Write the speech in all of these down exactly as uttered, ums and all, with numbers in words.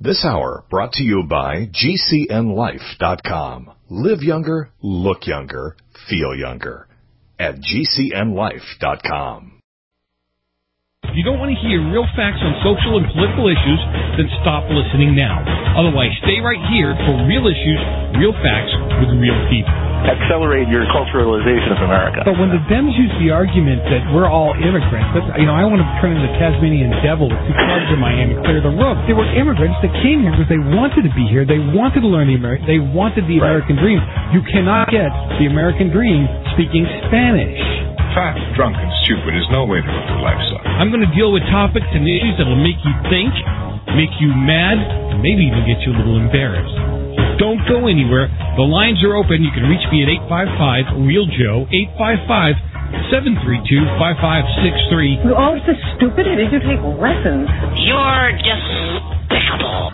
This hour brought to you by G C N life dot com. Live younger, look younger, feel younger at G C N life dot com. If you don't want to hear real facts on social and political issues, then stop listening now. Otherwise, stay right here for real issues, real facts with real people. Accelerate your culturalization of America. But when the Dems use the argument that we're all immigrants, that's, you know, I want to turn into the Tasmanian devil with two clubs in Miami, clear the roof. They were immigrants that came here because they wanted to be here. They wanted to learn the American. They wanted the Right. American dream. You cannot get the American dream speaking Spanish. Fat, drunk, and stupid is no way to live your life, son. I'm going to deal with topics and issues that will make you think, make you mad, and maybe even get you a little embarrassed. Don't go anywhere. The lines are open. You can reach me at eight five five, real Joe, eight five five, seven three two, five five six three. You're all so stupid. Did you take lessons? You're despicable.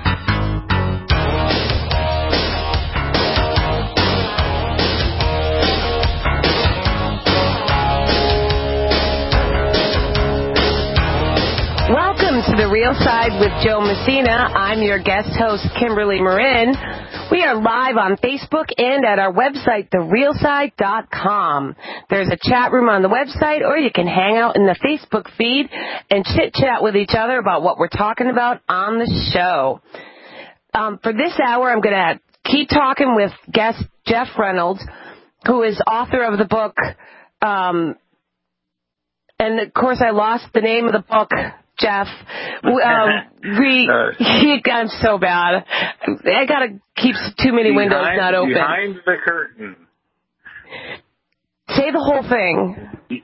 Welcome to The Real Side with Joe Messina. I'm your guest host, Kimberly Marin. We are live on Facebook and at our website, the real side dot com. There's a chat room on the website, or you can hang out in the Facebook feed and chit-chat with each other about what we're talking about on the show. Um, for this hour, I'm going to keep talking with guest Jeff Reynolds, who is author of the book, um, and of course I lost the name of the book, Jeff. Um, we, he, I'm so bad. I got to keep too many behind, windows not open. Behind the curtain. Say the whole thing.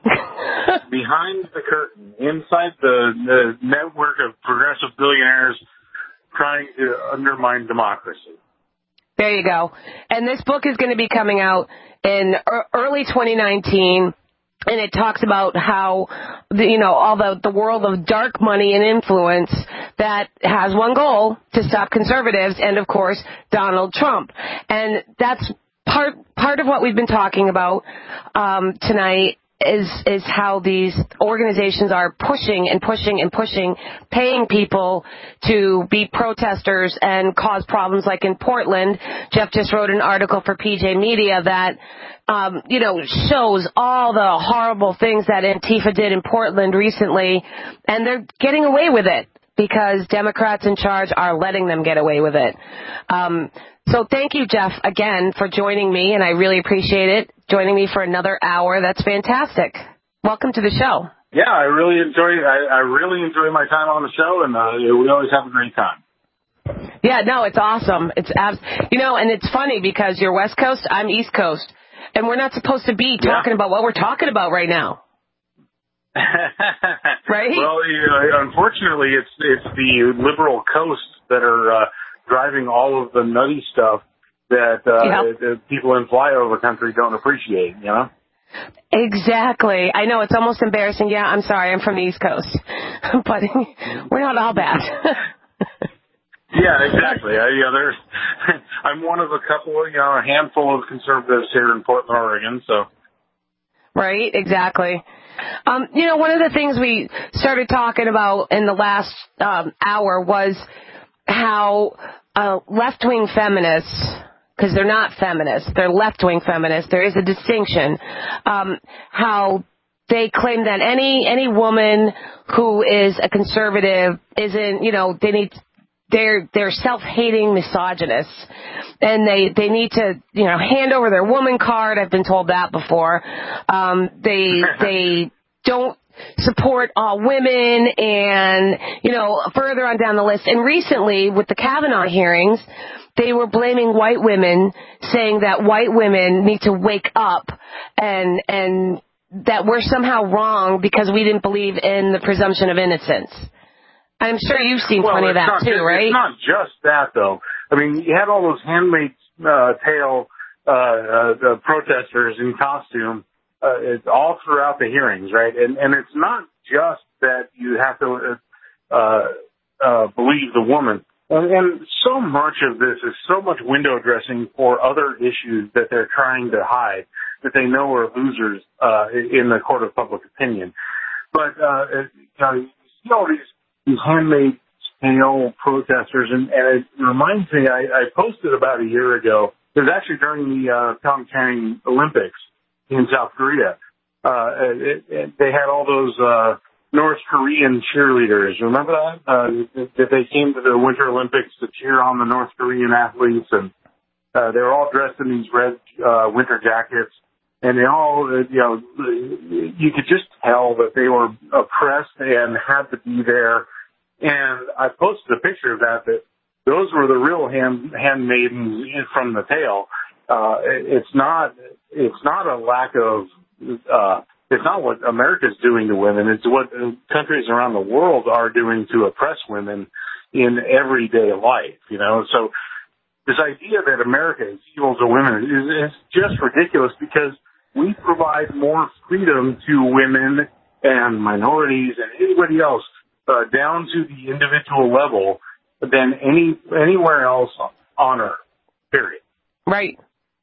Behind the curtain. Inside the, the network of progressive billionaires trying to undermine democracy. There you go. And this book is going to be coming out in early twenty nineteen. And it talks about how, the, you know, all the, the world of dark money and influence that has one goal, to stop conservatives and, of course, Donald Trump. And that's part part of what we've been talking about um, tonight is is how these organizations are pushing and pushing and pushing, paying people to be protesters and cause problems like in Portland. Jeff just wrote an article for P J Media that Um, you know, shows all the horrible things that Antifa did in Portland recently, and they're getting away with it because Democrats in charge are letting them get away with it. Um, so thank you, Jeff, again, for joining me, and I really appreciate it, joining me for another hour. That's fantastic. Welcome to the show. Yeah, I really enjoy I, I really enjoy my time on the show, and uh, we always have a great time. Yeah, no, it's awesome. It's abs- you know, and it's funny because you're West Coast, I'm East Coast. And we're not supposed to be talking yeah. about what we're talking about right now. Right? Well, you know, unfortunately, it's it's the liberal coast that are uh, driving all of the nutty stuff that uh, yep. the people in flyover country don't appreciate, you know? Exactly. I know, it's almost embarrassing. Yeah, I'm sorry, I'm from the East Coast. But we're not all bad. Yeah, exactly. I, yeah, there's, I'm one of a couple, you know, a handful of conservatives here in Portland, Oregon, so. Right, exactly. Um, you know, one of the things we started talking about in the last um, hour was how uh, left-wing feminists, because they're not feminists, they're left-wing feminists, there is a distinction, um, how they claim that any any woman who is a conservative isn't, you know, they need... They're they're self-hating misogynists, and they they need to you know hand over their woman card. I've been told that before. Um, they they don't support all women, and you know further on down the list. And recently, with the Kavanaugh hearings, they were blaming white women, saying that white women need to wake up and and that we're somehow wrong because we didn't believe in the presumption of innocence. I'm sure you've seen well, plenty of that not, too, right? It's not just that, though. I mean, you had all those Handmaid's uh, Tale uh, uh, protesters in costume uh, it's all throughout the hearings, right? And and it's not just that you have to uh, uh, believe the woman. And, and so much of this is so much window dressing for other issues that they're trying to hide, that they know are losers uh, in the court of public opinion. But uh, you know, you see all these these Handmaid's tail protesters, and, and it reminds me, I, I posted about a year ago, it was actually during the uh, Pyeongchang Olympics in South Korea. Uh, it, it, they had all those uh, North Korean cheerleaders. Remember that? Uh, that they came to the Winter Olympics to cheer on the North Korean athletes, and uh, they were all dressed in these red uh, winter jackets. And they all, uh, you know, you could just tell that they were oppressed and had to be there. And I posted a picture of that, that those were the real hand, handmaidens from the tale. Uh, it's not, it's not a lack of, uh, it's not what America's doing to women. It's what countries around the world are doing to oppress women in everyday life, you know. So this idea that America is evil to women is, is just ridiculous, because we provide more freedom to women and minorities and anybody else uh, down to the individual level than any anywhere else on Earth, period. Right.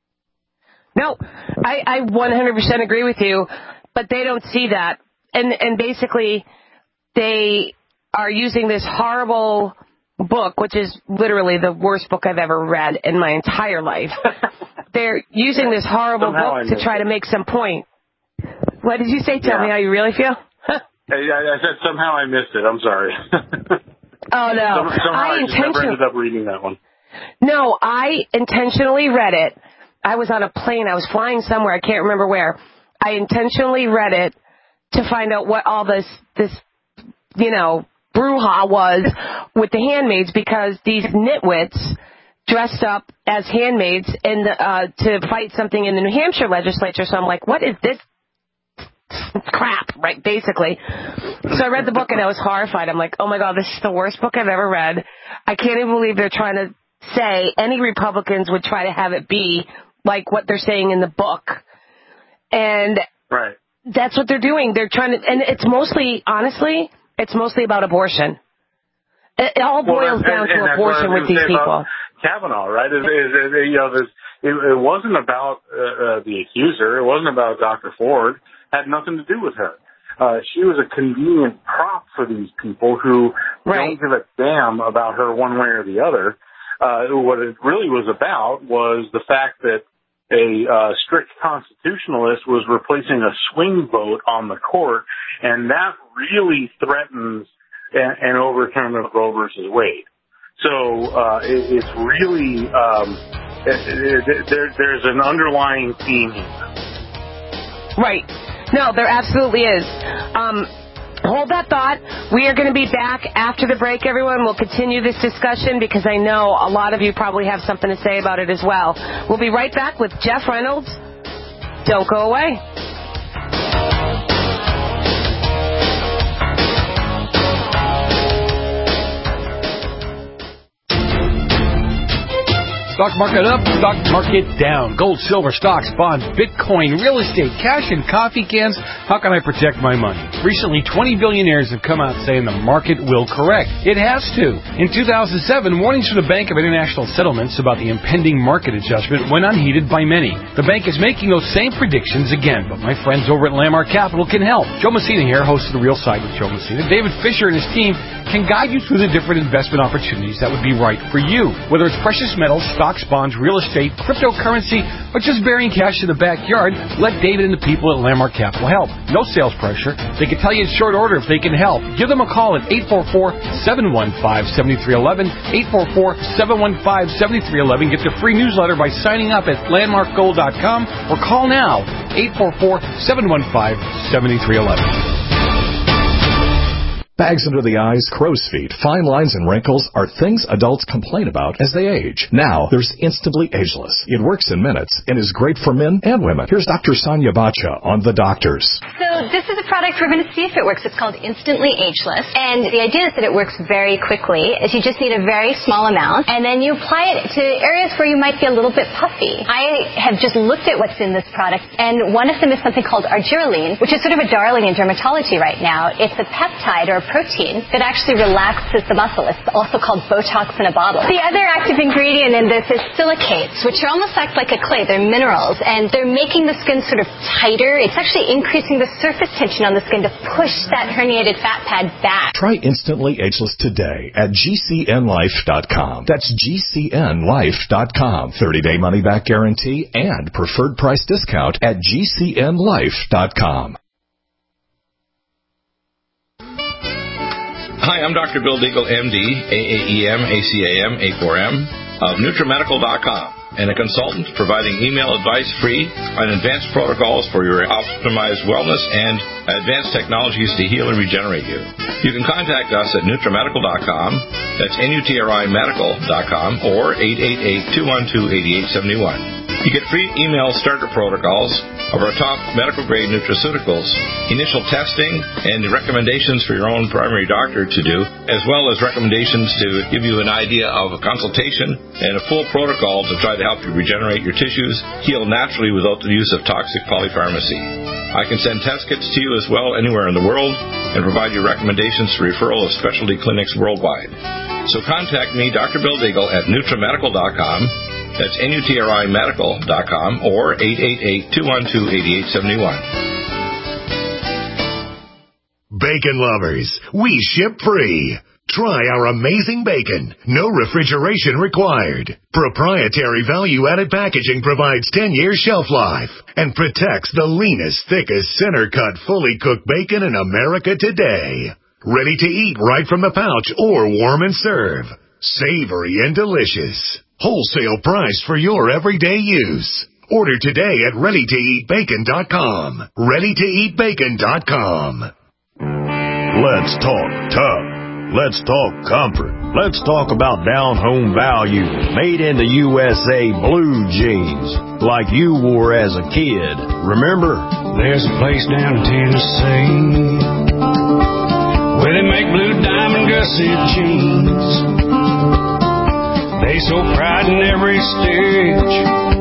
No, I, I one hundred percent agree with you, but they don't see that. And, and basically, they are using this horrible book, which is literally the worst book I've ever read in my entire life. They're using this horrible Somehow book to try it. to make some point. What did you say? Tell yeah. me how you really feel. I, I said somehow I missed it. I'm sorry. Oh, no. Some, somehow I, I just never intention- ended up reading that one. No, I intentionally read it. I was on a plane. I was flying somewhere. I can't remember where. I intentionally read it to find out what all this, this, you know, brouhaha was with the handmaids, because these nitwits dressed up as handmaids in the, uh, to fight something in the New Hampshire legislature. So I'm like, what is this crap, right, basically. So I read the book and I was horrified. I'm like, oh, my God, this is the worst book I've ever read. I can't even believe they're trying to say any Republicans would try to have it be like what they're saying in the book. And right. That's what they're doing. They're trying to, and it's mostly, honestly, it's mostly about abortion. It, it all boils well, down and, to and abortion with these people. Kavanaugh, right? It, it, it, you know, this, it, it wasn't about uh, uh, the accuser. It wasn't about Doctor Ford. It had nothing to do with her. Uh, she was a convenient prop for these people who right. don't give a damn about her one way or the other. Uh, what it really was about was the fact that a uh, strict constitutionalist was replacing a swing vote on the court, and that really threatens an, an overturn of Roe versus Wade. So uh, it, it's really um, it, it, there, there's an underlying theme here. Right. No, there absolutely is. Um, hold that thought. We are going to be back after the break, everyone. We'll continue this discussion because I know a lot of you probably have something to say about it as well. We'll be right back with Jeff Reynolds. Don't go away. Stock market up, stock market down. Gold, silver, stocks, bonds, Bitcoin, real estate, cash, and coffee cans. How can I protect my money? Recently, twenty billionaires have come out saying the market will correct. It has to. In two thousand seven, warnings from the Bank of International Settlements about the impending market adjustment went unheeded by many. The bank is making those same predictions again, but my friends over at Landmark Capital can help. Joe Messina here, host of The Real Side with Joe Messina. David Fisher and his team can guide you through the different investment opportunities that would be right for you. Whether it's precious metals, stocks, bonds, real estate, cryptocurrency, or just burying cash in the backyard, let David and the people at Landmark Capital help. No sales pressure. They can tell you in short order if they can help. Give them a call at eight four four, seven one five, seven three one one, eight four four, seven one five, seven three one one. Get their free newsletter by signing up at landmark gold dot com or call now, eight four four, seven one five, seven three one one. Bags under the eyes, crow's feet, fine lines, and wrinkles are things adults complain about as they age. Now, there's Instantly Ageless. It works in minutes and is great for men and women. Here's Doctor Sonia Bacha on The Doctors. So this is a product we're going to see if it works. It's called Instantly Ageless. And the idea is that it works very quickly. Is you just need a very small amount, and then you apply it to areas where you might be a little bit puffy. I have just looked at what's in this product, and one of them is something called argireline, which is sort of a darling in dermatology right now. It's a peptide or a protein that actually relaxes the muscle. It's also called Botox in a bottle. The other active ingredient in this is silicates, which are almost act like a clay. They're minerals, and they're making the skin sort of tighter. It's actually increasing the surface tension on the skin to push that herniated fat pad back. Try Instantly Ageless today at G C N life dot com. That's G C N life dot com. thirty-day money-back guarantee and preferred price discount at G C N life dot com. Hi, I'm Doctor Bill Deagle, M D, A A E M, A C A M, A four M, of NutriMedical dot com, and a consultant providing email advice free on advanced protocols for your optimized wellness and advanced technologies to heal and regenerate you. You can contact us at NutriMedical dot com, that's N U T R I Medical dot com, or eight eight eight, two one two, eight eight seven one. You get free email starter protocols of our top medical-grade nutraceuticals, initial testing, and recommendations for your own primary doctor to do, as well as recommendations to give you an idea of a consultation and a full protocol to try to help you regenerate your tissues, heal naturally without the use of toxic polypharmacy. I can send test kits to you as well anywhere in the world and provide you recommendations for referral of specialty clinics worldwide. So contact me, Doctor Bill Deagle, at NutriMedical dot com. That's N U T R I Medical dot com, or eight eight eight, two one two, eight eight seven one. Bacon lovers, we ship free. Try our amazing bacon. No refrigeration required. Proprietary value-added packaging provides ten years shelf life and protects the leanest, thickest, center-cut, fully cooked bacon in America today. Ready to eat right from the pouch or warm and serve. Savory and delicious. Wholesale price for your everyday use. Order today at ready to eat bacon dot com. ready to eat bacon dot com. Let's talk tough. Let's talk comfort. Let's talk about down-home value. Made in the U S A blue jeans, like you wore as a kid. Remember? There's a place down in Tennessee where they make blue diamond gusset jeans. They so pride in every stitch.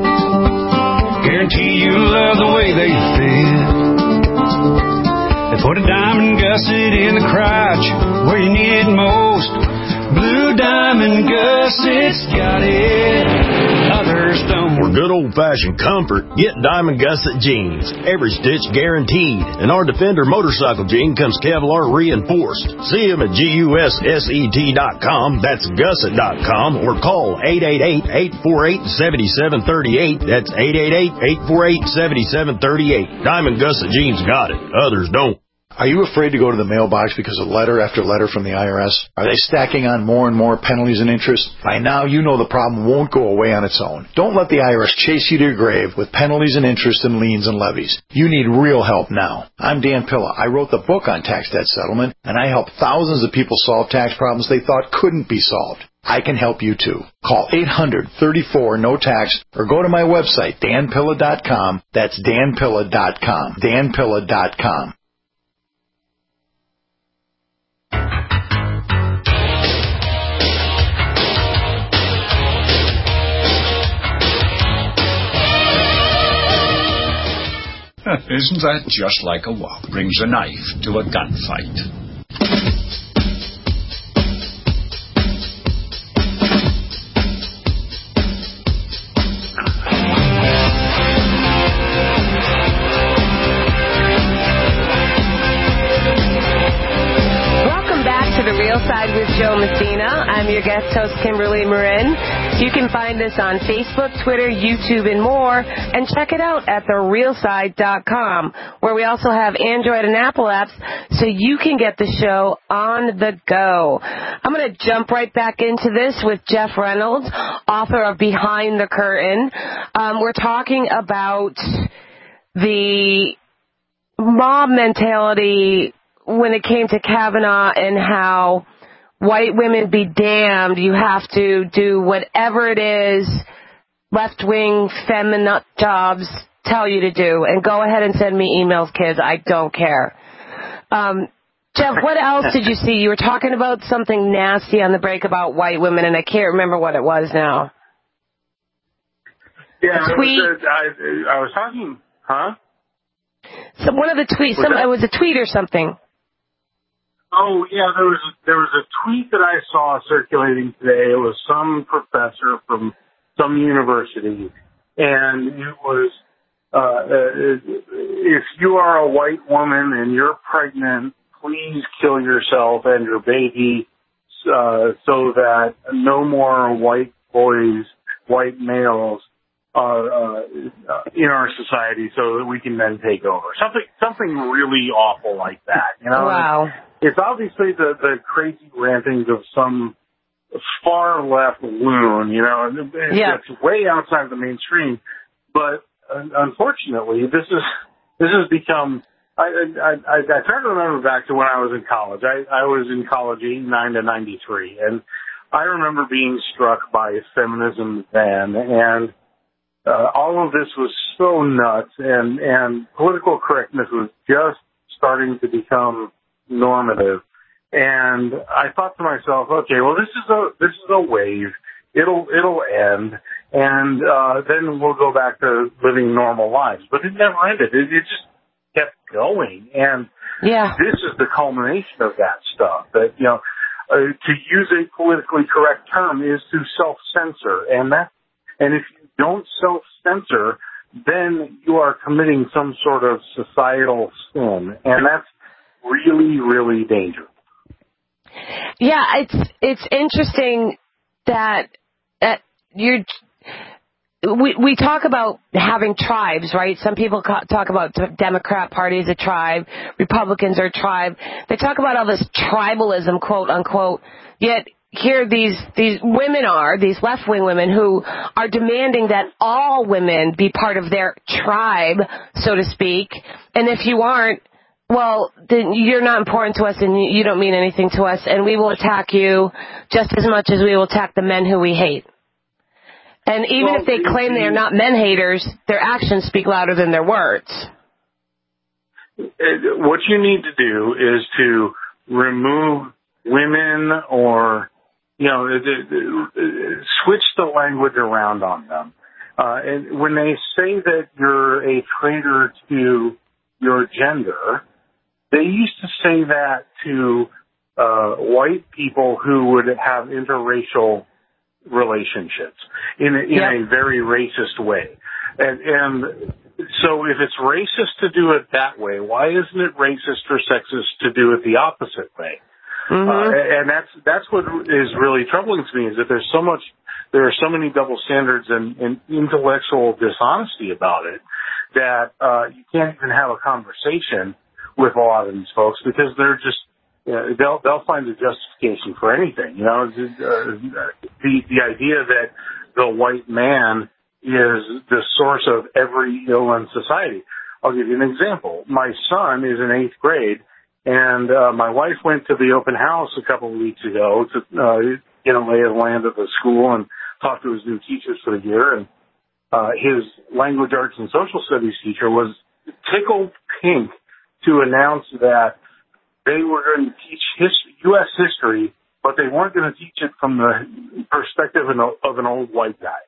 Guarantee you love the way they fit. They put a diamond gusset in the crotch where you need it most. Blue diamond gussets got it. Others don't. For good old-fashioned comfort, get Diamond Gusset jeans. Every stitch guaranteed. And our Defender motorcycle jean comes Kevlar reinforced. See them at G U S S E T dot com. That's gusset dot com. Or call eight eight eight, eight four eight, seven seven three eight. That's eight eight eight, eight four eight, seven seven three eight. Diamond Gusset jeans got it. Others don't. Are you afraid to go to the mailbox because of letter after letter from the I R S? Are they stacking on more and more penalties and interest? By now, you know the problem won't go away on its own. Don't let the I R S chase you to your grave with penalties and interest and liens and levies. You need real help now. I'm Dan Pilla. I wrote the book on tax debt settlement, and I help thousands of people solve tax problems they thought couldn't be solved. I can help you too. Call eight hundred, thirty-four, no tax or go to my website, Dan Pilla dot com. That's Dan Pilla dot com. Dan Pilla dot com. Isn't that just like a wop brings a knife to a gunfight? Side with Joe Messina. I'm your guest host, Kimberly Marin. You can find us on Facebook, Twitter, YouTube, and more. And check it out at the real side dot com, where we also have Android and Apple apps so you can get the show on the go. I'm going to jump right back into this with Jeff Reynolds, author of Behind the Curtain. Um, we're talking about the mob mentality when it came to Kavanaugh and how white women be damned, you have to do whatever it is left-wing feminine jobs tell you to do. And go ahead and send me emails, kids. I don't care. Um, Jeff, what else did you see? You were talking about something nasty on the break about white women, and I can't remember what it was now. Yeah, it was a, I, I was talking, huh? So one of the tweets, some, it was a tweet or something. Oh, yeah, there was, there was a tweet that I saw circulating today. It was some professor from some university, and it was, uh, if you are a white woman and you're pregnant, please kill yourself and your baby, uh, so that no more white boys, white males are, uh, in our society so that we can then take over. Something, something really awful like that, you know? Wow. It's obviously the, the crazy rantings of some far left loon, you know, and yeah. it's way outside the mainstream. But uh, unfortunately, this is this has become. I, I I I try to remember back to when I was in college. I I was in college eighty-nine to ninety-three, and I remember being struck by feminism then, and uh, all of this was so nuts, and and political correctness was just starting to become normative. And I thought to myself, okay, well, this is a this is a wave. It'll it'll end, and uh, then we'll go back to living normal lives. But it never ended. It, it just kept going, and yeah. this is the culmination of that stuff. That you know, uh, to use a politically correct term is to self-censor, and that, and if you don't self-censor, then you are committing some sort of societal sin, and that's really, really dangerous. Yeah, it's it's interesting that that you're. We we talk about having tribes, right? Some people ca- talk about the Democrat Party as a tribe, Republicans are a tribe. They talk about all this tribalism, quote unquote. Yet here these these women are, these left-wing women who are demanding that all women be part of their tribe, so to speak. And if you aren't, well, then you're not important to us and you don't mean anything to us, and we will attack you just as much as we will attack the men who we hate. And even well, if they claim they are not men haters, their actions speak louder than their words. What you need to do is to remove women or, you know, switch the language around on them. Uh, and when they say that you're a traitor to your gender, they used to say that to uh, white people who would have interracial relationships in a, in yep. a very racist way. And, and so if it's racist to do it that way, why isn't it racist or sexist to do it the opposite way? Mm-hmm. Uh, and that's that's what is really troubling to me, is that there's so much, there are so many double standards and, and intellectual dishonesty about it that uh, you can't even have a conversation with a lot of these folks, because they're just, you know, they'll they'll find a justification for anything. You know, uh, the the idea that the white man is the source of every ill in society. I'll give you an example. My son is in eighth grade, and uh, my wife went to the open house a couple of weeks ago to uh, get a lay of the land at the school and talk to his new teachers for the year. And uh, his language arts and social studies teacher was tickled pink to announce that they were going to teach his, U S history, but they weren't going to teach it from the perspective of an, of an old white guy.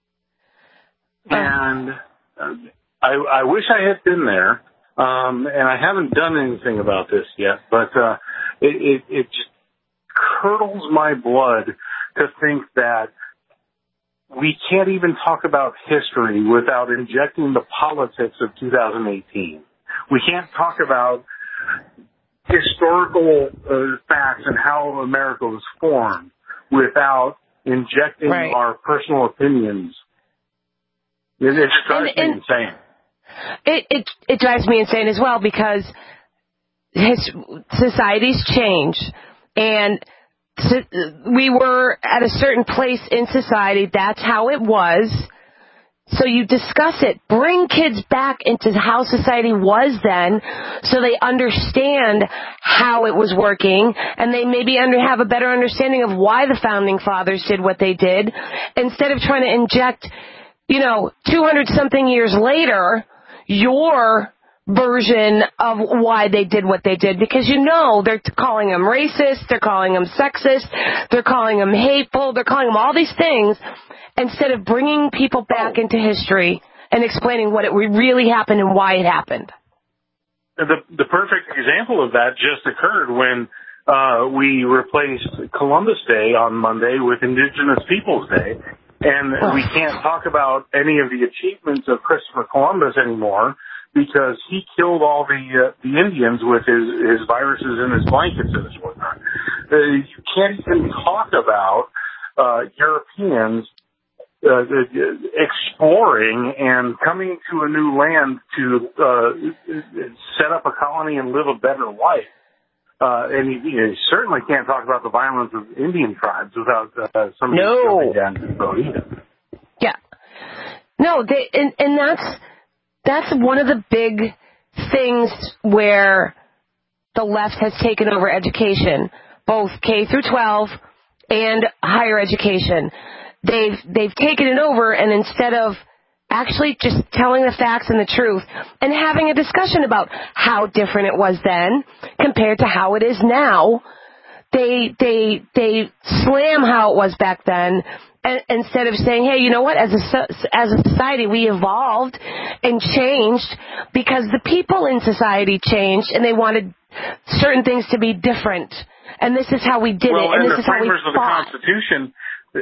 And uh, I, I wish I had been there, um, and I haven't done anything about this yet, but uh, it, it, it just curdles my blood to think that we can't even talk about history without injecting the politics of two thousand eighteen. We can't talk about historical uh, facts and how America was formed without injecting right. our personal opinions. It, it just drives and, me and insane. It, it it drives me insane as well, because his, societies change, and we were at a certain place in society. That's how it was. So you discuss it. Bring kids back into how society was then, so they understand how it was working, and they maybe under, have a better understanding of why the founding fathers did what they did, instead of trying to inject, you know, two hundred something years later, your version of why they did what they did. Because, you know, they're calling them racist, they're calling them sexist, they're calling them hateful, they're calling them all these things, instead of bringing people back into history and explaining what it really happened and why it happened. The, the perfect example of that just occurred when uh, we replaced Columbus Day on Monday with Indigenous Peoples Day, and we can't talk about any of the achievements of Christopher Columbus anymore because he killed all the uh, the Indians with his, his viruses and his blankets and his whatnot. Uh, you can't even talk about uh, Europeans uh, exploring and coming to a new land to uh, set up a colony and live a better life. Uh, and you, you certainly can't talk about the violence of Indian tribes without uh, somebody no. jumping down to go either. Yeah. No, they, and, and that's that's one of the big things where the left has taken over education, both K through twelve and higher education. They've they've taken it over, and instead of actually just telling the facts and the truth and having a discussion about how different it was then compared to how it is now, they they they slam how it was back then, and, instead of saying, hey, you know what, as a as a society we evolved and changed because the people in society changed and they wanted certain things to be different, and this is how we did well, it, and, and this the is how we framers of the fought. Constitution,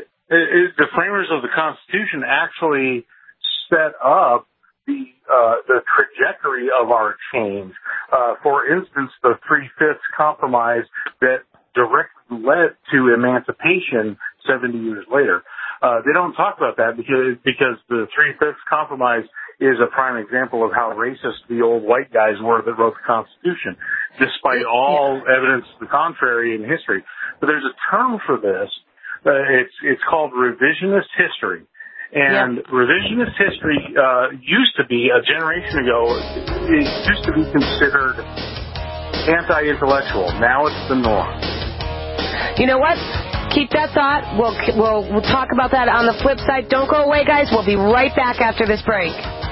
the framers of the Constitution actually set up the uh, the trajectory of our change. Uh, for instance, the Three-Fifths Compromise that directly led to emancipation seventy years later. Uh, they don't talk about that because because the Three-Fifths Compromise is a prime example of how racist the old white guys were that wrote the Constitution, despite all yeah. evidence to the contrary in history. But there's a term for this. Uh, it's it's called revisionist history. And yep. revisionist history uh, used to be, a generation ago, it used to be considered anti-intellectual. Now it's the norm. You know what? Keep that thought. We'll, we'll, we'll talk about that on the flip side. Don't go away, guys. We'll be right back after this break.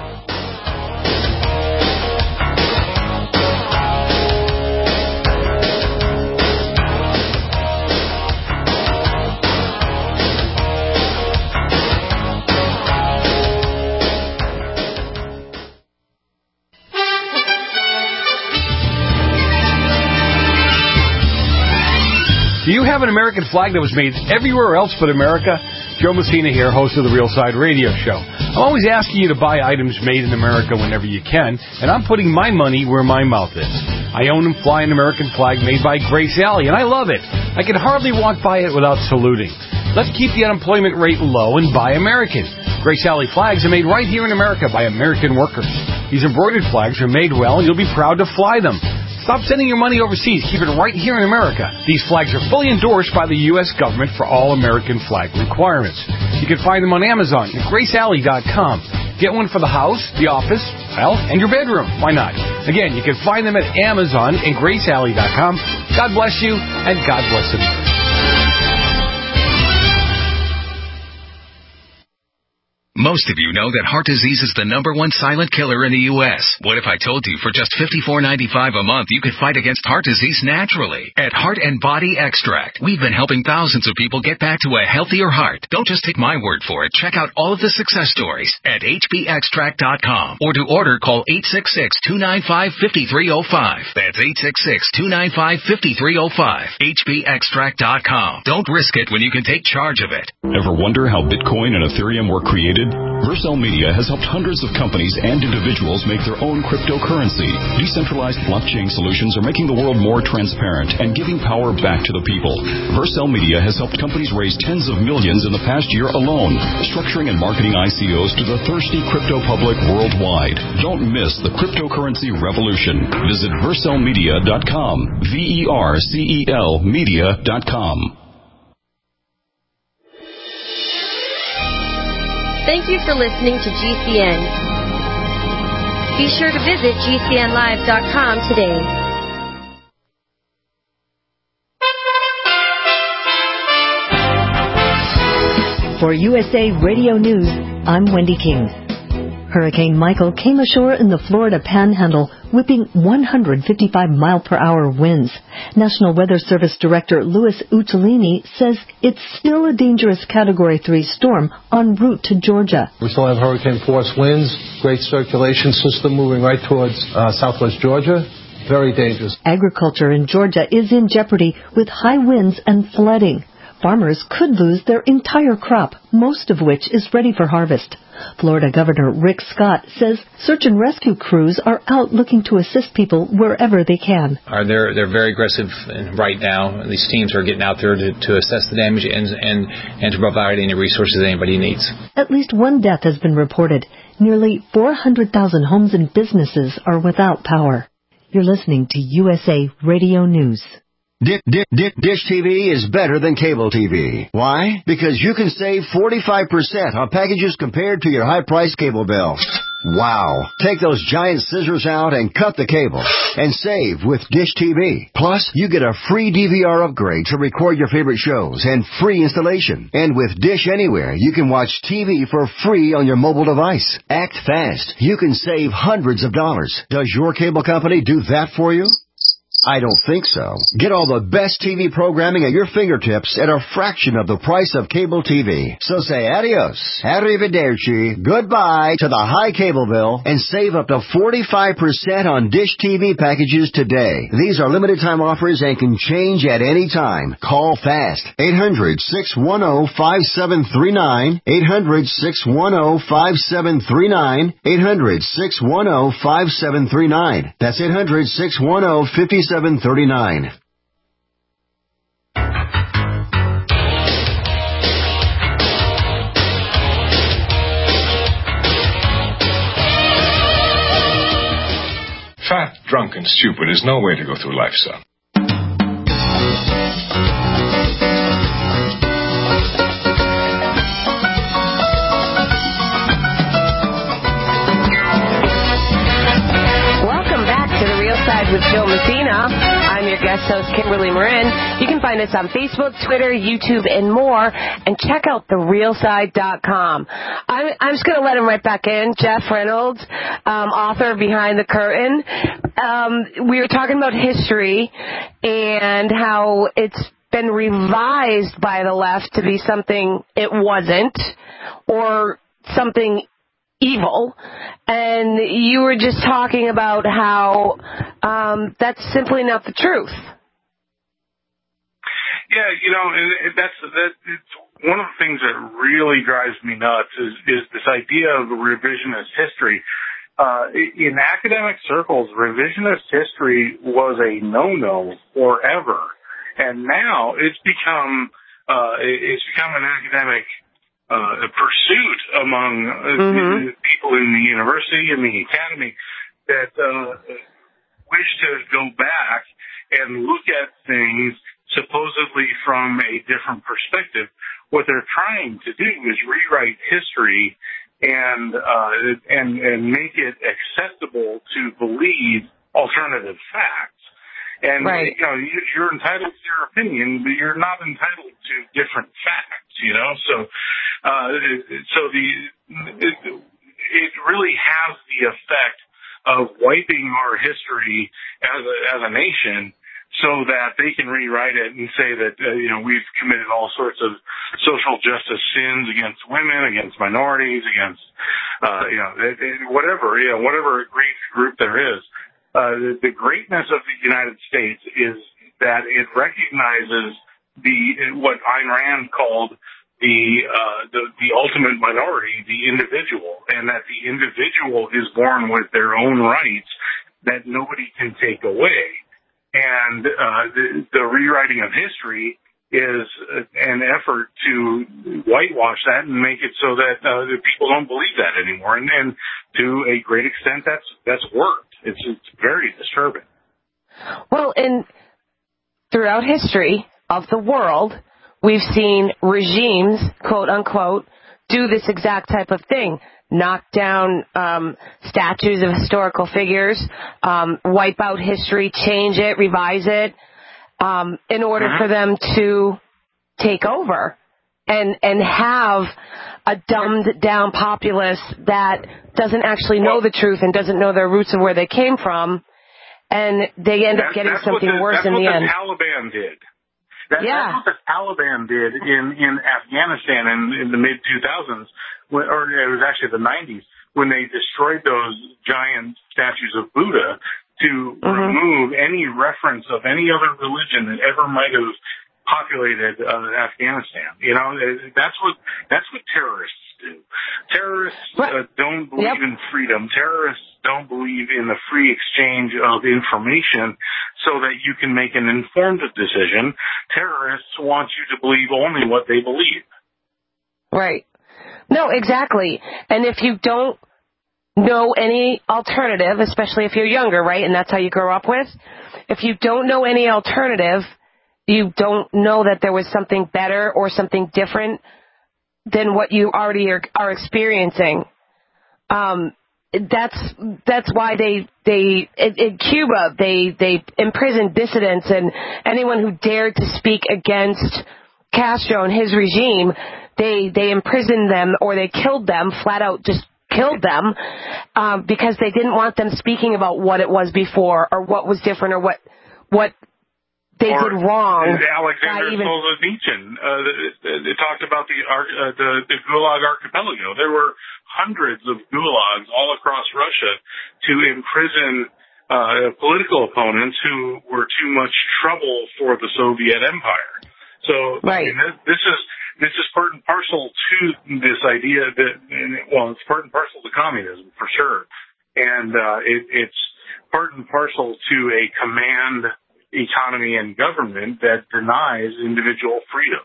Do you have an American flag that was made everywhere else but America? Joe Messina here, host of the Real Side Radio Show. I'm always asking you to buy items made in America whenever you can, and I'm putting my money where my mouth is. I own and fly an American flag made by Grace Alley, and I love it. I can hardly walk by it without saluting. Let's keep the unemployment rate low and buy American. Grace Alley flags are made right here in America by American workers. These embroidered flags are made well, and you'll be proud to fly them. Stop sending your money overseas. Keep it right here in America. These flags are fully endorsed by the U S government for all American flag requirements. You can find them on Amazon at grace alley dot com. Get one for the house, the office, well, and your bedroom. Why not? Again, you can find them at Amazon and grace alley dot com. God bless you, and God bless America. Most of you know that heart disease is the number one silent killer in the U S What if I told you for just fifty-four ninety-five a month you could fight against heart disease naturally? At Heart and Body Extract, we've been helping thousands of people get back to a healthier heart. Don't just take my word for it. Check out all of the success stories at h b extract dot com. Or to order, call eight six six, two nine five, five three zero five. That's eight six six, two nine five, five three zero five. h b extract dot com. Don't risk it when you can take charge of it. Ever wonder how Bitcoin and Ethereum were created? Vercel Media has helped hundreds of companies and individuals make their own cryptocurrency. Decentralized blockchain solutions are making the world more transparent and giving power back to the people. Vercel Media has helped companies raise tens of millions in the past year alone, structuring and marketing I C Os to the thirsty crypto public worldwide. Don't miss the cryptocurrency revolution. Visit vercel media dot com. V E R C E L media dot com. Thank you for listening to G C N. Be sure to visit G C N live dot com today. For U S A Radio News, I'm Wendy King. Hurricane Michael came ashore in the Florida Panhandle, whipping one hundred fifty-five mile per hour winds. National Weather Service Director Louis Uccellini says it's still a dangerous Category three storm en route to Georgia. We still have hurricane force winds, great circulation system moving right towards uh, southwest Georgia. very dangerous. Agriculture in Georgia is in jeopardy with high winds and flooding. Farmers could lose their entire crop, most of which is ready for harvest. Florida Governor Rick Scott says search and rescue crews are out looking to assist people wherever they can. Are they're, they're very aggressive right now. These teams are getting out there to, to assess the damage and, and, and to provide any resources anybody needs. At least one death has been reported. Nearly four hundred thousand homes and businesses are without power. You're listening to U S A Radio News. Dick, Dick, Dick, Dish T V is better than cable T V. Why? Because you can save forty-five percent on packages compared to your high-priced cable bill. Wow. Take those giant scissors out and cut the cable and save with Dish T V. Plus, you get a free D V R upgrade to record your favorite shows and free installation. And with Dish Anywhere, you can watch T V for free on your mobile device. Act fast. You can save hundreds of dollars. Does your cable company do that for you? I don't think so. Get all the best T V programming at your fingertips at a fraction of the price of cable T V. So say adios, arrivederci, goodbye to the high cable bill and save up to forty-five percent on Dish T V packages today. These are limited time offers and can change at any time. Call fast. eight hundred, six one zero, five seven three nine. eight hundred, six one zero, five seven three nine. eight hundred, six one zero, five seven three nine. That's eight hundred, six one zero, five seven three nine. Fat, drunk, and stupid is no way to go through life, son. With Joe Messina. I'm your guest host, Kimberly Marin. You can find us on Facebook, Twitter, YouTube, and more. And check out the real side dot com. I'm, I'm just going to let him right back in. Jeff Reynolds, um, author of Behind the Curtain. Um, we were talking about history and how it's been revised by the left to be something it wasn't, or something evil. And you were just talking about how um, that's simply not the truth. Yeah, you know, and that's that. It's one of the things that really drives me nuts is is this idea of revisionist history. Uh, in academic circles, revisionist history was a no-no forever, and now it's become uh, it's become an academic Uh, a pursuit among uh, mm-hmm. people in the university and the academy that uh, wish to go back and look at things supposedly from a different perspective. What they're trying to do is rewrite history and uh, and and make it acceptable to believe alternative facts. And right. you know, you're entitled to your opinion, but you're not entitled to different facts. You know, so uh, so the it, it really has the effect of wiping our history as a, as a nation, so that they can rewrite it and say that uh, you know we've committed all sorts of social justice sins against women, against minorities, against uh, you know whatever you know whatever grief group there is. Uh, the, the greatness of the United States is that it recognizes the what Ayn Rand called the, uh, the the ultimate minority, the individual, and that the individual is born with their own rights that nobody can take away. And uh, the, the rewriting of history is an effort to whitewash that and make it so that uh, the people don't believe that anymore. And, and to a great extent, that's that's worked. It's, it's very disturbing. Well, and throughout history of the world, we've seen regimes, quote unquote, do this exact type of thing. Knock down um, statues of historical figures, um, wipe out history, change it, revise it, um, in order uh-huh. for them to take over and and have a dumbed down populace that doesn't actually know the truth and doesn't know their roots of where they came from, and they end that, up getting something the, worse in the, the end. That's what the Taliban did. That, yeah. That's what the Taliban did in, in Afghanistan in, in the mid two thousands, when, or it was actually the nineties, when they destroyed those giant statues of Buddha. to mm-hmm. remove any reference of any other religion that ever might have populated uh, Afghanistan. You know, that's what that's what terrorists do. Terrorists uh, don't believe yep. in freedom. Terrorists don't believe in the free exchange of information so that you can make an informed decision. Terrorists want you to believe only what they believe. Right. No, exactly. And if you don't know any alternative, especially if you're younger, right, and that's how you grow up with, if you don't know any alternative, you don't know that there was something better or something different than what you already are, are experiencing. Um, that's that's why they they in, in Cuba they they imprisoned dissidents and anyone who dared to speak against Castro and his regime. They they imprisoned them or they killed them, flat out just killed them, um, because they didn't want them speaking about what it was before or what was different or what what they or did wrong. Alexander even, Solzhenitsyn, uh, they, they talked about the, uh, the the Gulag Archipelago. There were hundreds of gulags all across Russia to imprison uh, political opponents who were too much trouble for the Soviet Empire. So right. I mean, this is this is part and parcel to this idea that, well, it's part and parcel to communism for sure, and uh, it, it's part and parcel to a command economy and government that denies individual freedom.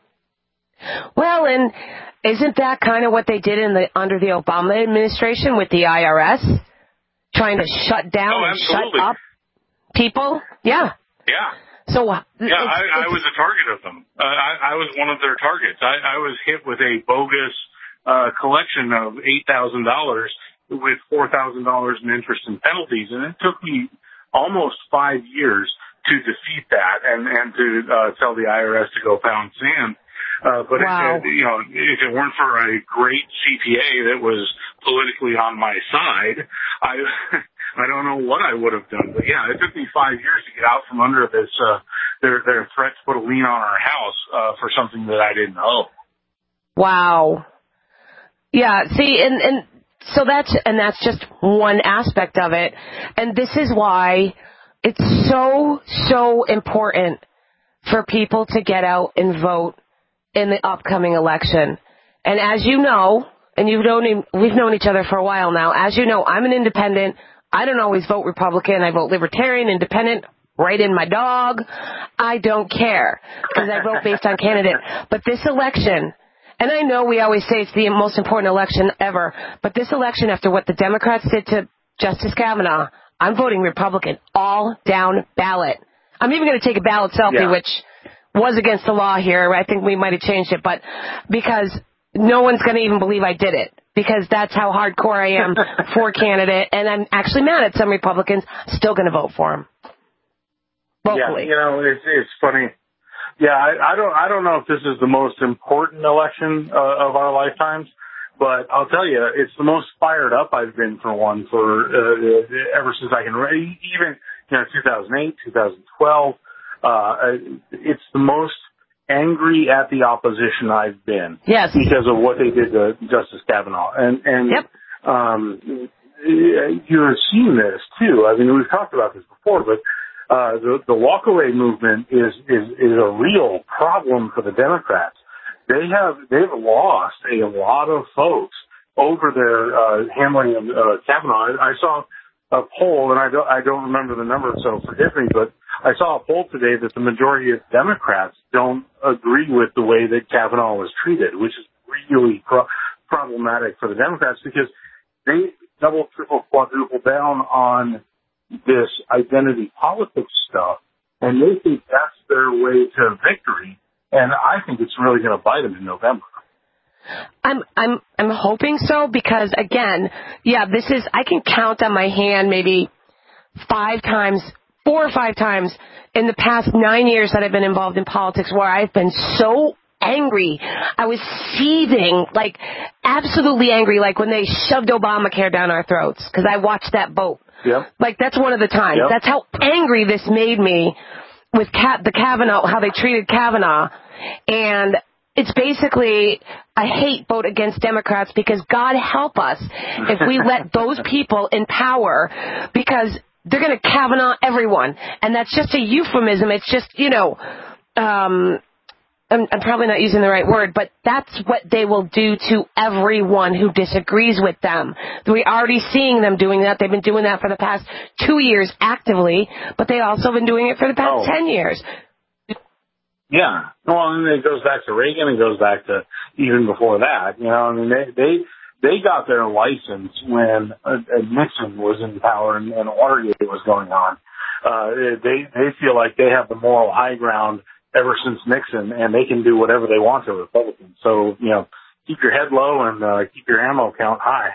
Well, and isn't that kind of what they did in the under the Obama administration with the I R S, trying to shut down oh, and shut up people? Yeah. Yeah. So yeah, it's, I, I it's, was a target of them. Uh, I, I was one of their targets. I, I was hit with a bogus uh, collection of eight thousand dollars with four thousand dollars in interest and penalties, and it took me almost five years to defeat that and, and to uh, tell the I R S to go pound sand. Uh, but wow. if, you know, if it weren't for a great C P A that was politically on my side, I I don't know what I would have done. But yeah, it took me five years to get out from under this uh, their their threat to put a lien on our house uh, for something that I didn't owe. Wow. Yeah. See, and and so that's and that's just one aspect of it, and this is why it's so so important for people to get out and vote in the upcoming election. And as you know, and you've known, we've known each other for a while now, as you know, I'm an independent. I don't always vote Republican. I vote Libertarian, Independent, write in my dog. I don't care because I vote based on candidate. But this election, and I know we always say it's the most important election ever, but this election, after what the Democrats did to Justice Kavanaugh, I'm voting Republican, all down ballot. I'm even going to take a ballot selfie, yeah. which was against the law here. I think we might have changed it, but because no one's going to even believe I did it, because that's how hardcore I am for a candidate, and I'm actually mad at some Republicans. Still going to vote for him. Vocally. Yeah, you know, it's it's funny. Yeah, I, I don't I don't know if this is the most important election uh, of our lifetimes, but I'll tell you, it's the most fired up I've been for one for uh, ever since I can re- even you know two thousand eight, two thousand twelve. Uh, it's the most angry at the opposition I've been. Yes. Because of what they did to Justice Kavanaugh. And, and, yep. um, you're seeing this too. I mean, we've talked about this before, but, uh, the, the walkaway movement is, is, is a real problem for the Democrats. They have, they've lost a lot of folks over their, uh, handling of, uh, Kavanaugh. I saw a poll, and I don't, I don't remember the number, so forgive me, but I saw a poll today that the majority of Democrats don't agree with the way that Kavanaugh was treated, which is really pro- problematic for the Democrats because they double, triple, quadruple down on this identity politics stuff, and they think that's their way to victory, and I think it's really going to bite them in November. I'm I'm I'm hoping so because again, yeah, this is I can count on my hand maybe five times, four or five times in the past nine years that I've been involved in politics where I've been so angry. I was seething, like absolutely angry, like when they shoved Obamacare down our throats because I watched that vote. Yep. Like that's one of the times. Yep. That's how angry this made me with Ka- the Kavanaugh, how they treated Kavanaugh, and it's basically a hate vote against Democrats because God help us if we let those people in power because they're going to Kavanaugh everyone. And that's just a euphemism. It's just, you know, um, I'm, I'm probably not using the right word, but that's what they will do to everyone who disagrees with them. We're already seeing them doing that. They've been doing that for the past two years actively, but they also have been doing it for the past oh. ten years. Yeah. Well, and it goes back to Reagan. It goes back to even before that. You know, I mean, they they, they got their license when uh, Nixon was in power and, and Watergate was going on. Uh, they they feel like they have the moral high ground ever since Nixon, and they can do whatever they want to Republicans. So, you know, keep your head low and uh, keep your ammo count high.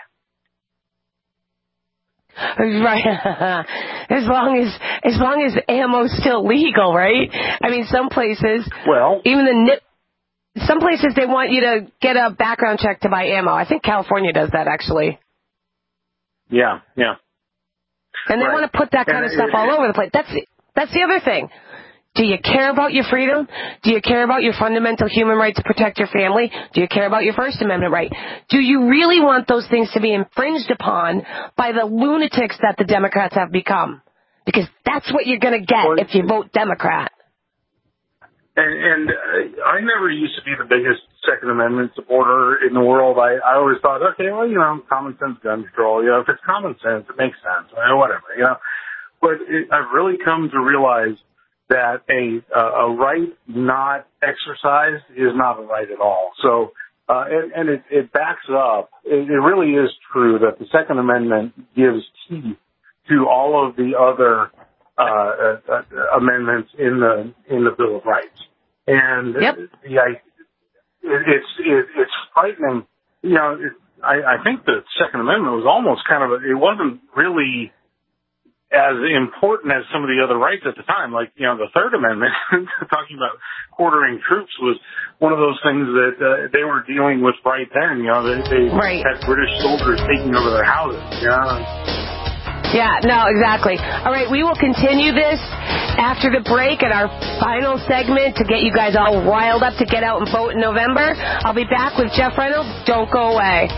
Right. As long as as long as ammo's still legal, right? I mean, some places, well, even the nip, some places they want you to get a background check to buy ammo. I think California does that actually. Yeah, yeah. And they right. want to put that kind and of stuff all over the place. That's that's the other thing. Do you care about your freedom? Do you care about your fundamental human right to protect your family? Do you care about your First Amendment right? Do you really want those things to be infringed upon by the lunatics that the Democrats have become? Because that's what you're going to get well, if you vote Democrat. And, and uh, I never used to be the biggest Second Amendment supporter in the world. I, I always thought, okay, well, you know, common sense gun control. You know, if it's common sense, it makes sense. Or whatever, you know. But it, I've really come to realize that a uh, a right not exercised is not a right at all. So, uh, and, and it, it backs up. It, it really is true that the Second Amendment gives teeth to all of the other uh, uh, amendments in the in the Bill of Rights. And yep. the I, it, it's it, it's frightening. You know, it, I, I think the Second Amendment was almost kind of a, it wasn't really as important as some of the other rights at the time. Like, you know, the Third Amendment, talking about quartering troops, was one of those things that uh, they were dealing with right then. You know, they, they right. had British soldiers taking over their houses. You know? Yeah, no, exactly. All right, we will continue this after the break at our final segment to get you guys all riled up to get out and vote in November. I'll be back with Jeff Reynolds. Don't go away.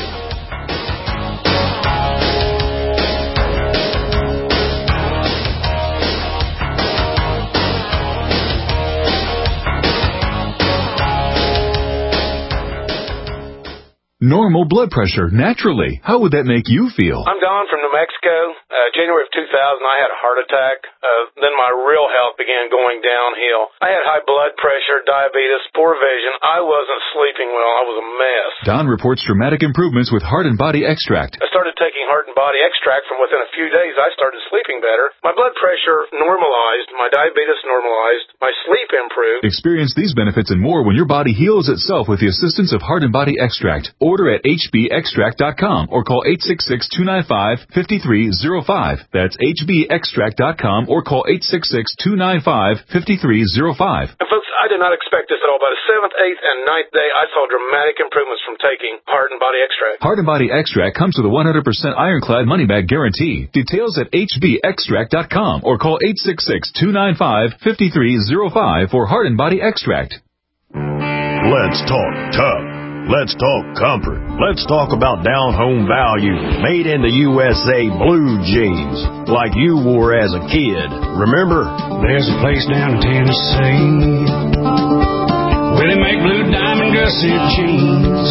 Normal blood pressure, naturally. How would that make you feel? I'm Don from New Mexico. Uh, January of two thousand, I had a heart attack. Uh, then my real health began going downhill. I had high blood pressure, diabetes, poor vision. I wasn't sleeping well. I was a mess. Don reports dramatic improvements with Heart and Body Extract. I started taking Heart and Body Extract. From within a few days, I started sleeping better. My blood pressure normalized. My diabetes normalized. My sleep improved. Experience these benefits and more when your body heals itself with the assistance of Heart and Body Extract. Order at H B extract dot com or call eight six six, two nine five, five three zero five. That's H B extract dot com or call eight six six, two nine five, five three zero five. And folks, I did not expect this at all. By the seventh, eighth, and ninth day, I saw dramatic improvements from taking Heart and Body Extract. Heart and Body Extract comes with a one hundred percent ironclad money-back guarantee. Details at H B extract dot com or call eight six six, two nine five, five three zero five for Heart and Body Extract. Let's talk tough. Let's talk comfort. Let's talk about down-home value. Made in the U S A blue jeans, like you wore as a kid. Remember? There's a place down in Tennessee where they make blue diamond gusset jeans.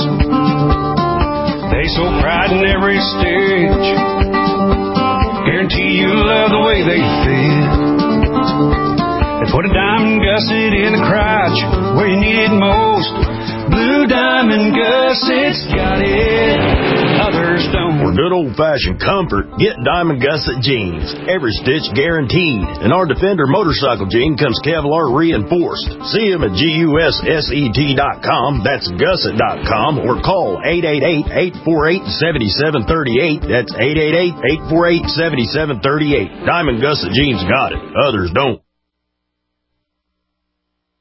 They so pride in every stitch. Guarantee you love the way they fit. They put a diamond gusset in the crotch where you need it most. Blue Diamond Gussets got it, others don't. For good old-fashioned comfort, get Diamond Gusset jeans. Every stitch guaranteed. And our Defender motorcycle jean comes Kevlar reinforced. See them at G U S S E T dot com, that's gusset dot com, or call eight eight eight, eight four eight, seven seven three eight. That's eight eight eight, eight four eight, seven seven three eight. Diamond Gusset jeans got it, others don't.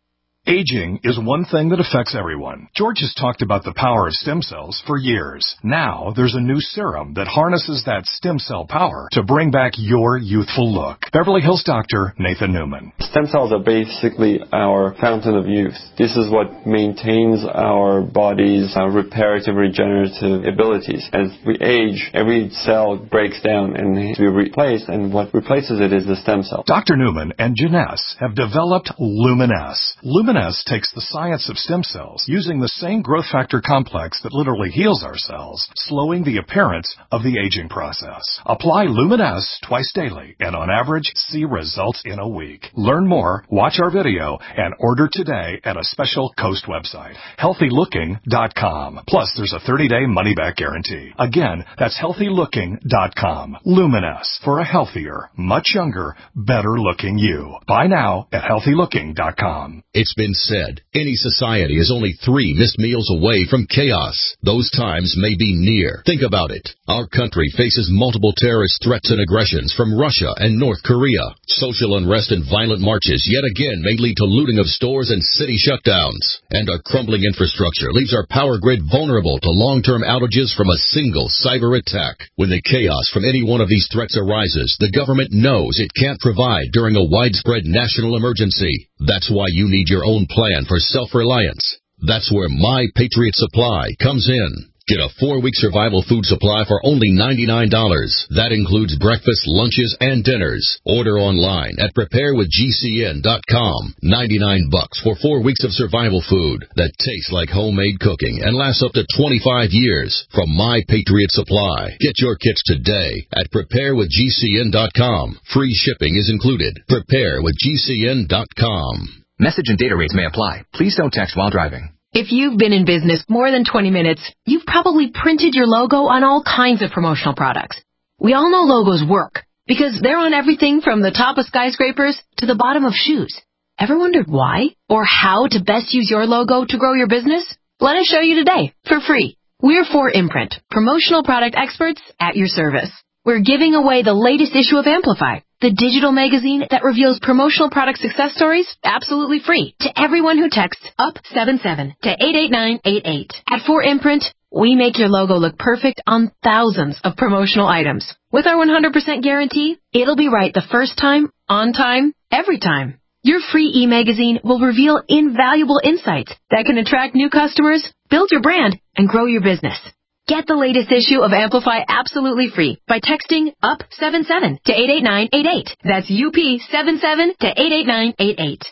Aging is one thing that affects everyone. George has talked about the power of stem cells for years. Now, there's a new serum that harnesses that stem cell power to bring back your youthful look. Beverly Hills doctor Nathan Newman. Stem cells are basically our fountain of youth. This is what maintains our body's uh, reparative, regenerative abilities. As we age, every cell breaks down and needs to be replaced, and what replaces it is the stem cell. Doctor Newman and Janess have developed Luminesce. Luminesce takes the science of stem cells using the same growth factor complex that literally heals our cells, slowing the appearance of the aging process. Apply Luminesce twice daily and on average see results in a week. Learn more, watch our video, and order today at a special Coast website, healthy looking dot com. Plus, there's a thirty-day money-back guarantee. Again, that's healthy looking dot com. Luminesce, for a healthier, much younger, better-looking you. Buy now at healthy looking dot com. It's been said, any society is only three missed meals away from chaos. Those times may be near. Think about it. Our country faces multiple terrorist threats and aggressions from Russia and North Korea. Social unrest and violent marches yet again may lead to looting of stores and city shutdowns. And our crumbling infrastructure leaves our power grid vulnerable to long-term outages from a single cyber attack. When the chaos from any one of these threats arises, the government knows it can't provide during a widespread national emergency. That's why you need your own plan for self-reliance. That's where My Patriot Supply comes in. Get a four-week survival food supply for only ninety-nine dollars. That includes breakfast, lunches, and dinners. Order online at prepare with G C N dot com. ninety-nine bucks for four weeks of survival food that tastes like homemade cooking and lasts up to twenty-five years from My Patriot Supply. Get your kits today at prepare with G C N dot com. Free shipping is included. prepare with G C N dot com. Message and data rates may apply. Please don't text while driving. If you've been in business more than twenty minutes, you've probably printed your logo on all kinds of promotional products. We all know logos work because they're on everything from the top of skyscrapers to the bottom of shoes. Ever wondered why or how to best use your logo to grow your business? Let us show you today for free. We're four Imprint, promotional product experts at your service. We're giving away the latest issue of Amplify, the digital magazine that reveals promotional product success stories absolutely free to everyone who texts up seven seven to eight eight nine eight eight. At four Imprint, we make your logo look perfect on thousands of promotional items. With our one hundred percent guarantee, it'll be right the first time, on time, every time. Your free e-magazine will reveal invaluable insights that can attract new customers, build your brand, and grow your business. Get the latest issue of Amplify absolutely free by texting up seven seven to eight eight nine eight eight. That's U P seven seven to eight eight nine eight eight.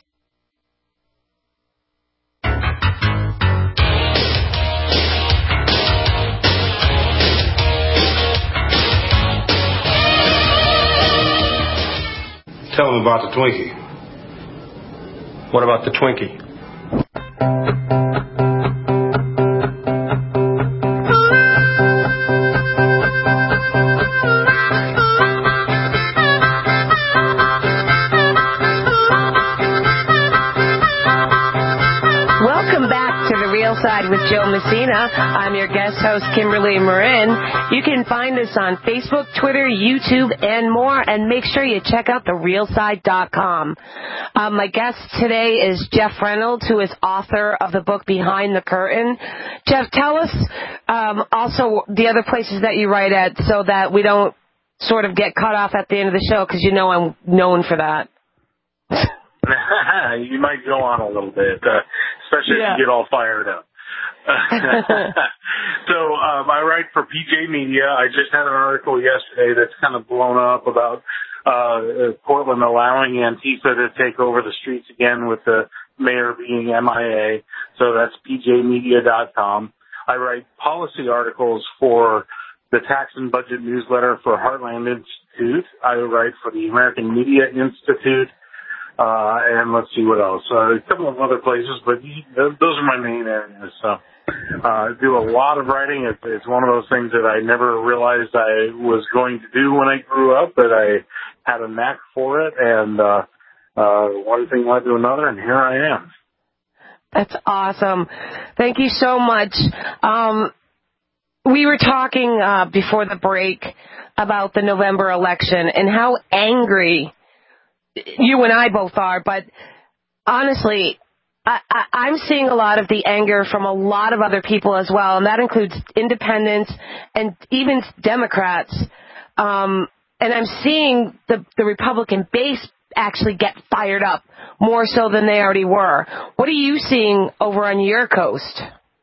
Tell them about the Twinkie. What about the Twinkie? Side with Joe Messina. I'm your guest host, Kimberly Marin. You can find us on Facebook, Twitter, YouTube, and more. And make sure you check out the real side dot com. Um, my guest today is Jeff Reynolds, who is author of the book Behind the Curtain. Jeff, tell us um, also the other places that you write at so that we don't sort of get cut off at the end of the show, because you know I'm known for that. You might go on a little bit, uh, especially yeah. if you get all fired up. so um, I write for P J Media. I just had an article yesterday that's kind of blown up about uh, Portland allowing Antifa to take over the streets again with the mayor being M I A. So that's P J media dot com. I write policy articles for the Tax and Budget newsletter for Heartland Institute. I write for the American Media Institute. Uh, and let's see what else. Uh, a couple of other places, but those are my main areas. So, uh, I do a lot of writing. It's, it's one of those things that I never realized I was going to do when I grew up, but I had a knack for it, and, uh, uh, one thing led to another, and here I am. That's awesome. Thank you so much. Um, we were talking, uh, before the break about the November election and how angry you and I both are, but honestly, I, I, I'm seeing a lot of the anger from a lot of other people as well, and that includes independents and even Democrats. Um, and I'm seeing the, the Republican base actually get fired up more so than they already were. What are you seeing over on your coast?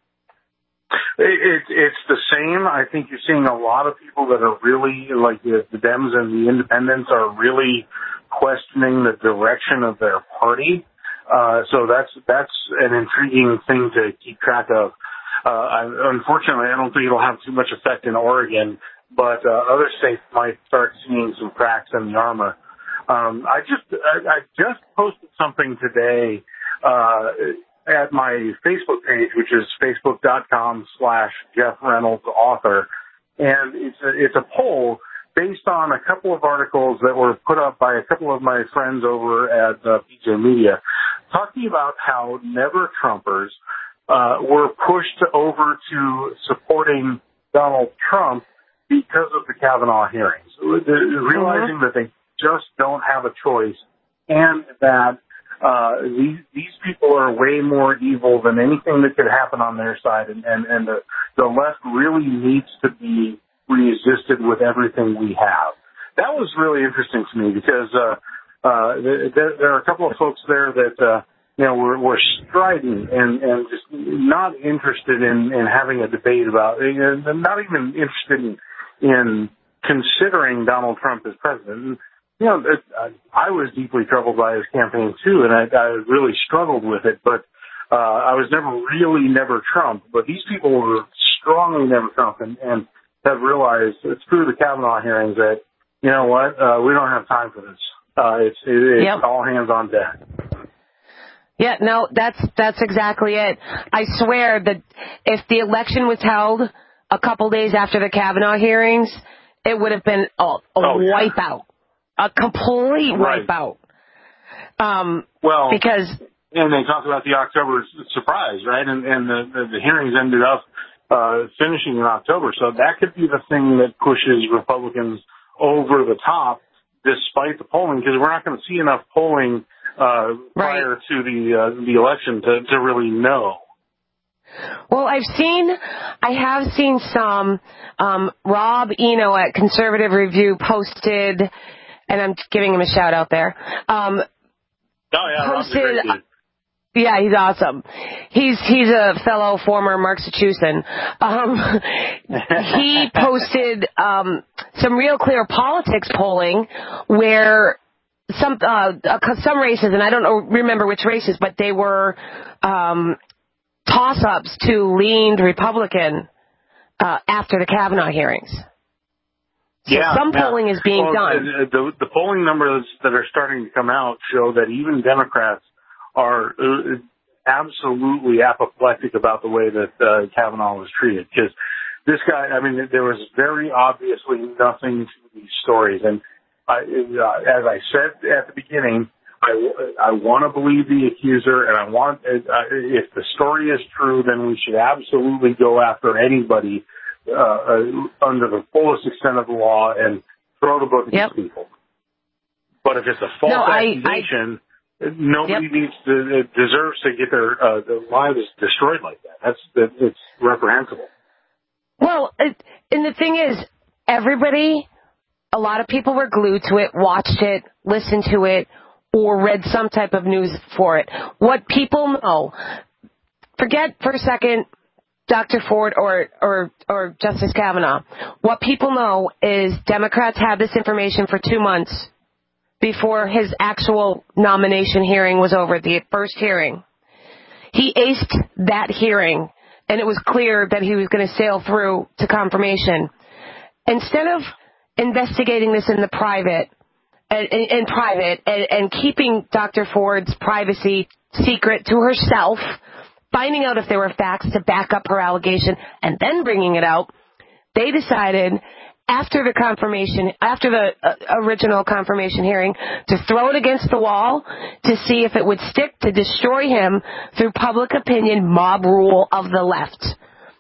It, it, it's the same. I think you're seeing a lot of people that are really, like the, the Dems and the independents, are really questioning the direction of their party. Uh, so that's that's an intriguing thing to keep track of. Uh, I, unfortunately, I don't think it'll have too much effect in Oregon, but uh, other states might start seeing some cracks in the armor. Um, I just I, I just posted something today uh, at my Facebook page, which is facebook.com slash Jeff Reynolds author, and it's a, it's a poll based on a couple of articles that were put up by a couple of my friends over at uh, P J Media, talking about how never-Trumpers uh, were pushed over to supporting Donald Trump because of the Kavanaugh hearings, realizing that they just don't have a choice, and that uh, these, these people are way more evil than anything that could happen on their side, and, and, and the, the left really needs to be resisted with everything we have. That was really interesting to me because uh, uh, there, there are a couple of folks there that uh, you know were, were strident and, and just not interested in, in having a debate about, uh, not even interested in, in considering Donald Trump as president. And, you know, it, I, I was deeply troubled by his campaign too, and I, I really struggled with it. But uh, I was never really never Trump. But these people were strongly never Trump, and, and have realized it's through the Kavanaugh hearings that, you know what, uh, we don't have time for this. Uh, it's it, it's yep. all hands on deck. Yeah, no, that's that's exactly it. I swear that if the election was held a couple days after the Kavanaugh hearings, it would have been a, a oh, wipeout, yeah. a complete right. wipeout. Um, well, because and they talked about the October surprise, right? And, and the, the the hearings ended up Uh, finishing in October. So that could be the thing that pushes Republicans over the top despite the polling, because we're not going to see enough polling uh, prior right. to the uh, the election to, to really know. Well, I've seen, I have seen some, um, Rob Eno at Conservative Review posted, and I'm giving him a shout out there. Um, oh yeah, posted, Rob's a great dude. Yeah, he's awesome. He's he's a fellow former Massachusetts. Um, he posted um, some Real Clear Politics polling where some uh, some races, and I don't know, remember which races, but they were um, toss-ups to leaned Republican uh, after the Kavanaugh hearings. So yeah, some polling yeah. is being well, done. The, the, the polling numbers that are starting to come out show that even Democrats are absolutely apoplectic about the way that uh, Kavanaugh was treated. Because this guy, I mean, there was very obviously nothing to these stories. And I, uh, as I said at the beginning, I, I want to believe the accuser, and I want, uh, if the story is true, then we should absolutely go after anybody uh, uh, under the fullest extent of the law and throw the book at yep. these people. But if it's a false no, accusation, I, I, Nobody yep. needs to, deserves to get their, uh, their lives destroyed like that. That's, that, it's reprehensible. Well, it, and the thing is, everybody, a lot of people were glued to it, watched it, listened to it, or read some type of news for it. What people know, forget for a second Doctor Ford or, or, or Justice Kavanaugh. What people know is Democrats had this information for two months before his actual nomination hearing was over, the first hearing. He aced that hearing, and it was clear that he was going to sail through to confirmation. Instead of investigating this in the private, in, in private, and, and keeping Doctor Ford's privacy secret to herself, finding out if there were facts to back up her allegation, and then bringing it out, they decided after the confirmation, after the uh, original confirmation hearing, to throw it against the wall to see if it would stick, to destroy him through public opinion, mob rule of the left.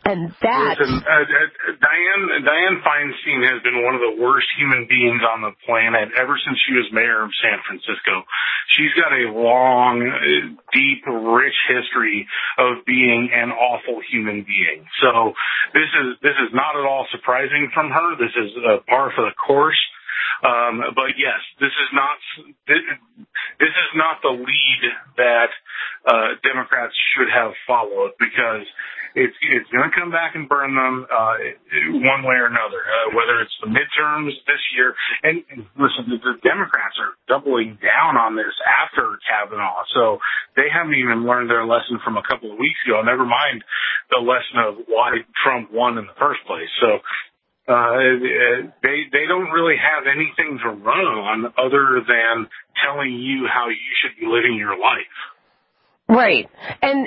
And that... Listen, uh, uh, Diane, Diane Feinstein has been one of the worst human beings on the planet ever since she was mayor of San Francisco. She's got a long, deep, rich history of being an awful human being. So this is this is not at all surprising from her. This is a par for the course. Um, but yes, this is not this, this is not the lead that uh, Democrats should have followed, because it's it's going to come back and burn them uh, one way or another. Uh, whether it's the midterms this year, and, and listen, the, the Democrats are doubling down on this after Kavanaugh, so they haven't even learned their lesson from a couple of weeks ago. Never mind the lesson of why Trump won in the first place. So. Uh, they, they don't really have anything to run on other than telling you how you should be living your life. Right. And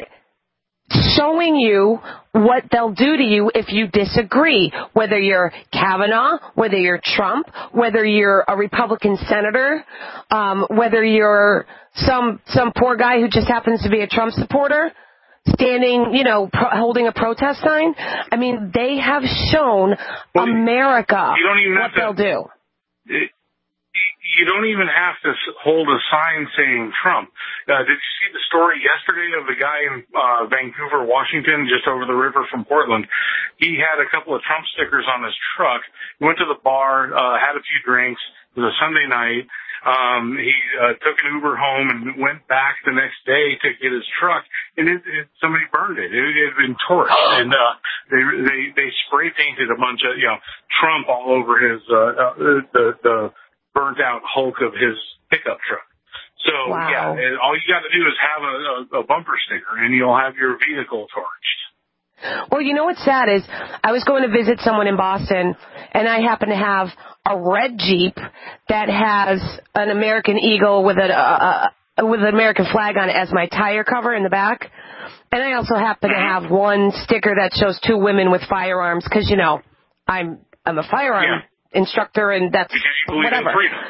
showing you what they'll do to you if you disagree, whether you're Kavanaugh, whether you're Trump, whether you're a Republican senator, um, whether you're some, some poor guy who just happens to be a Trump supporter. Standing, you know, pro- holding a protest sign. I mean, they have shown well, America you don't even what have to, they'll do. It, you don't even have to hold a sign saying Trump. Uh, did you see the story yesterday of the guy in uh, Vancouver, Washington, just over the river from Portland? He had a couple of Trump stickers on his truck. He went to the bar, uh, had a few drinks. It was a Sunday night. Um, he uh, took an Uber home and went back the next day to get his truck, and it, it, somebody burned it. It, it had been torched, and uh, they they they spray painted a bunch of you know Trump all over his uh, uh, the the burnt out Hulk of his pickup truck. So wow. yeah, and all you got to do is have a, a, a bumper sticker, and you'll have your vehicle torched. Well, you know what's sad is I was going to visit someone in Boston, and I happen to have a red Jeep that has an American Eagle with a uh, uh, with an American flag on it as my tire cover in the back. And I also happen to have one sticker that shows two women with firearms because, you know, I'm I'm a firearm yeah. instructor, and that's whatever.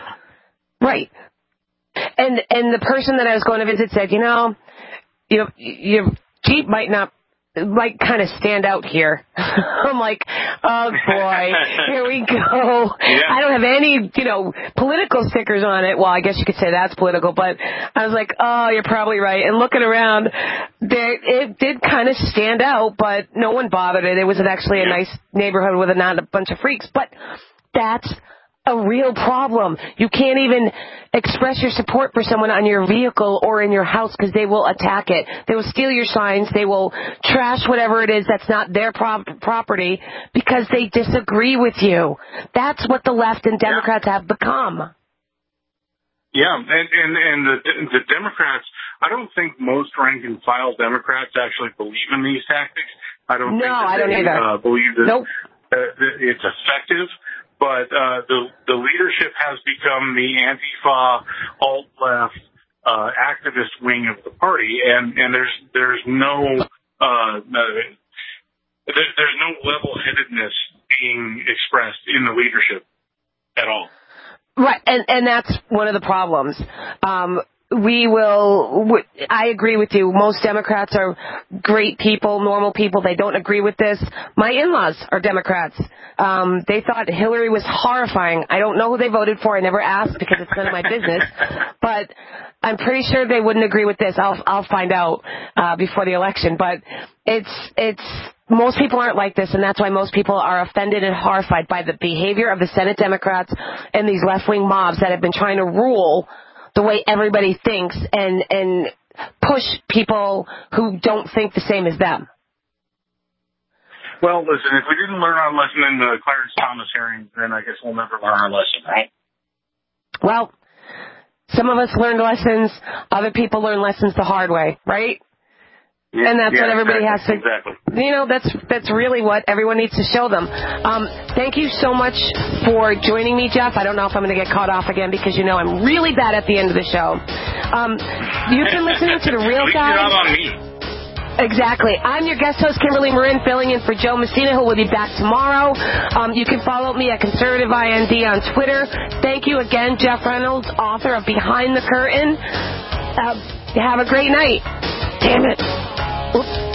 Right. And and the person that I was going to visit said, you know, your your Jeep might not like kind of stand out here. I'm like, oh boy, here we go. Yeah. I don't have any, you know, political stickers on it. Well, I guess you could say that's political, but I was like, oh, you're probably right. And looking around, there, it did kind of stand out, but no one bothered it. It was actually a nice neighborhood with a, not a bunch of freaks, but that's a real problem. You can't even express your support for someone on your vehicle or in your house because they will attack it. They will steal your signs. They will trash whatever it is that's not their prop- property because they disagree with you. That's what the left and Democrats yeah. have become. Yeah, and, and, and the, the Democrats, I don't think most rank and file Democrats actually believe in these tactics. I don't no, think that I don't they either. Uh, believe that, nope. uh, that it's effective. But uh, the the leadership has become the Antifa, alt-left, uh, activist wing of the party, and, and there's there's no uh, there's there's no level-headedness being expressed in the leadership at all. Right, and and that's one of the problems. Um, we will, I agree with you. Most Democrats are great people, normal people. They don't agree with this. My in-laws are Democrats. Um, they thought Hillary was horrifying. I don't know who they voted for. I never asked because it's none of my business. But I'm pretty sure they wouldn't agree with this. I'll, I'll find out, uh, before the election. But it's, it's, most people aren't like this, and that's why most people are offended and horrified by the behavior of the Senate Democrats and these left-wing mobs that have been trying to rule the way everybody thinks and and push people who don't think the same as them. Well, listen, if we didn't learn our lesson in the Clarence Thomas hearing, then I guess we'll never learn our lesson, right? Well, some of us learned lessons. Other people learn lessons the hard way, right? Yeah, and that's yeah, what everybody exactly, has to, exactly. you know, that's that's really what everyone needs to show them. Um, thank you so much for joining me, Jeff. I don't know if I'm going to get caught off again because, you know, I'm really bad at the end of the show. Um, you've been listening to The Real Guy. You're not on me. Exactly. I'm your guest host, Kimberly Marin, filling in for Joe Messina, who will be back tomorrow. Um, you can follow me at Conservative I N D on Twitter. Thank you again, Jeff Reynolds, author of Behind the Curtain. Uh, have a great night. Damn it. Oops.